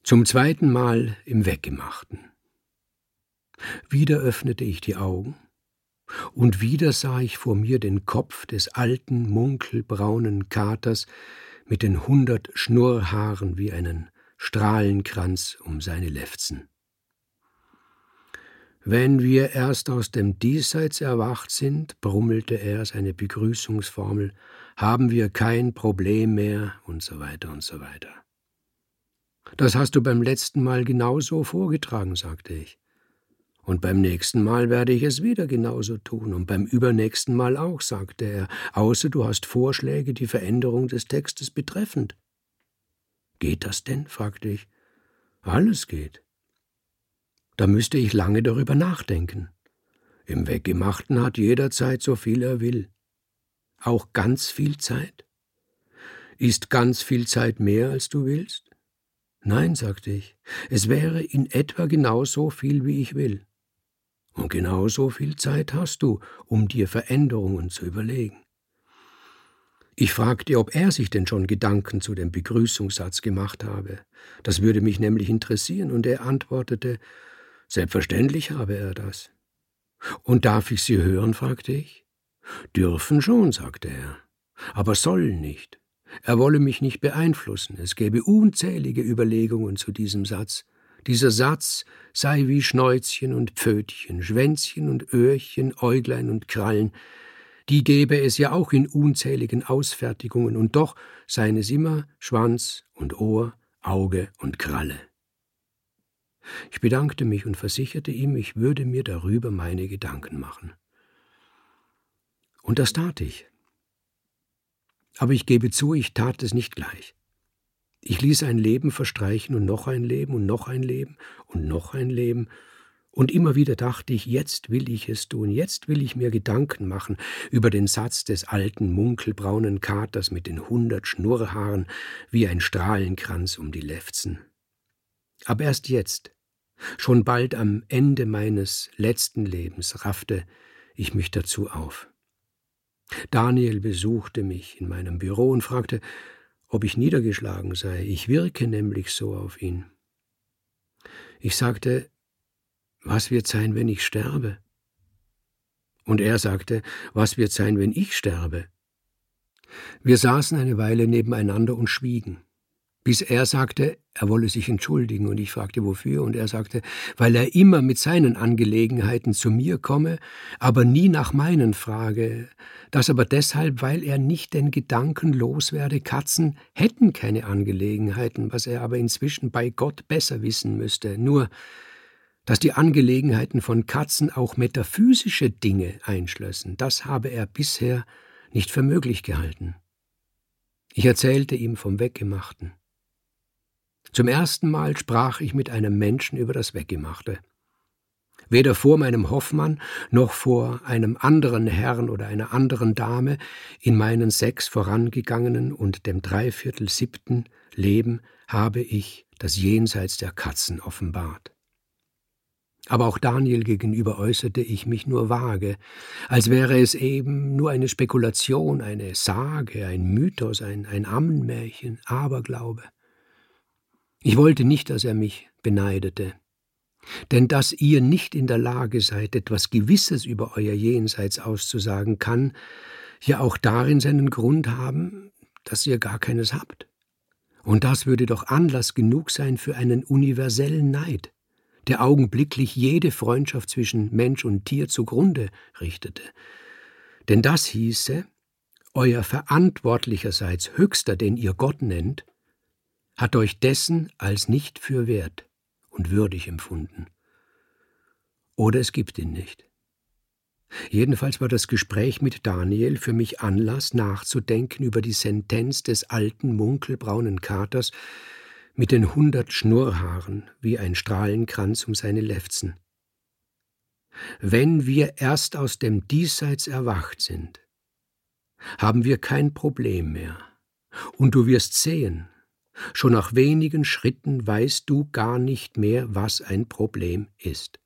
Zum zweiten Mal im Weggemachten. Wieder öffnete ich die Augen, und wieder sah ich vor mir den Kopf des alten, munkelbraunen Katers mit den 100 Schnurrhaaren wie einen Strahlenkranz um seine Lefzen. »Wenn wir erst aus dem Diesseits erwacht sind«, brummelte er seine Begrüßungsformel, »haben wir kein Problem mehr«, und so weiter und so weiter. »Das hast du beim letzten Mal genauso vorgetragen«, sagte ich. »Und beim nächsten Mal werde ich es wieder genauso tun und beim übernächsten Mal auch«, sagte er, »außer du hast Vorschläge, die Veränderung des Textes betreffend.« »Geht das denn?«, fragte ich. »Alles geht.« »Da müsste ich lange darüber nachdenken. Im Weggemachten hat jeder Zeit, so viel er will. Auch ganz viel Zeit? Ist ganz viel Zeit mehr, als du willst?« »Nein«, sagte ich, »es wäre in etwa genauso viel, wie ich will.« »Und genauso viel Zeit hast du, um dir Veränderungen zu überlegen.« Ich fragte, ob er sich denn schon Gedanken zu dem Begrüßungssatz gemacht habe. Das würde mich nämlich interessieren, und er antwortete, selbstverständlich habe er das. »Und darf ich sie hören?«, fragte ich. »Dürfen schon«, sagte er, »aber sollen nicht. Er wolle mich nicht beeinflussen. Es gäbe unzählige Überlegungen zu diesem Satz. Dieser Satz sei wie Schnäuzchen und Pfötchen, Schwänzchen und Öhrchen, Äuglein und Krallen. Die gäbe es ja auch in unzähligen Ausfertigungen, und doch seien es immer Schwanz und Ohr, Auge und Kralle.« Ich bedankte mich und versicherte ihm, ich würde mir darüber meine Gedanken machen. Und das tat ich. Aber ich gebe zu, ich tat es nicht gleich. Ich ließ ein Leben verstreichen und noch ein Leben und noch ein Leben und noch ein Leben, und immer wieder dachte ich, jetzt will ich es tun, jetzt will ich mir Gedanken machen über den Satz des alten, munkelbraunen Katers mit den 100 Schnurrhaaren wie ein Strahlenkranz um die Lefzen. Aber erst jetzt, schon bald am Ende meines letzten Lebens, raffte ich mich dazu auf. Daniel besuchte mich in meinem Büro und fragte, ob ich niedergeschlagen sei. Ich wirke nämlich so auf ihn. Ich sagte, was wird sein, wenn ich sterbe? Und er sagte, was wird sein, wenn ich sterbe? Wir saßen eine Weile nebeneinander und schwiegen, bis er sagte, er wolle sich entschuldigen, und ich fragte, wofür, und er sagte, weil er immer mit seinen Angelegenheiten zu mir komme, aber nie nach meinen frage, das aber deshalb, weil er nicht den Gedanken loswerde, Katzen hätten keine Angelegenheiten, was er aber inzwischen bei Gott besser wissen müsste, nur, dass die Angelegenheiten von Katzen auch metaphysische Dinge einschlössen, das habe er bisher nicht für möglich gehalten. Ich erzählte ihm vom Weggemachten. Zum ersten Mal sprach ich mit einem Menschen über das Weggemachte. Weder vor meinem Hoffmann noch vor einem anderen Herrn oder einer anderen Dame in meinen 6 vorangegangenen und dem 3/4 Leben habe ich das Jenseits der Katzen offenbart. Aber auch Daniel gegenüber äußerte ich mich nur vage, als wäre es eben nur eine Spekulation, eine Sage, ein Mythos, ein Ammenmärchen, Aberglaube. Ich wollte nicht, dass er mich beneidete, denn dass ihr nicht in der Lage seid, etwas Gewisses über euer Jenseits auszusagen, kann ja auch darin seinen Grund haben, dass ihr gar keines habt. Und das würde doch Anlass genug sein für einen universellen Neid, der augenblicklich jede Freundschaft zwischen Mensch und Tier zugrunde richtete. Denn das hieße, euer Verantwortlicherseits Höchster, den ihr Gott nennt, hat euch dessen als nicht für wert und würdig empfunden. Oder es gibt ihn nicht. Jedenfalls war das Gespräch mit Daniel für mich Anlass, nachzudenken über die Sentenz des alten, munkelbraunen Katers mit den 100 Schnurrhaaren wie ein Strahlenkranz um seine Lefzen. Wenn wir erst aus dem Diesseits erwacht sind, haben wir kein Problem mehr. Und du wirst sehen, schon nach wenigen Schritten weißt du gar nicht mehr, was ein Problem ist.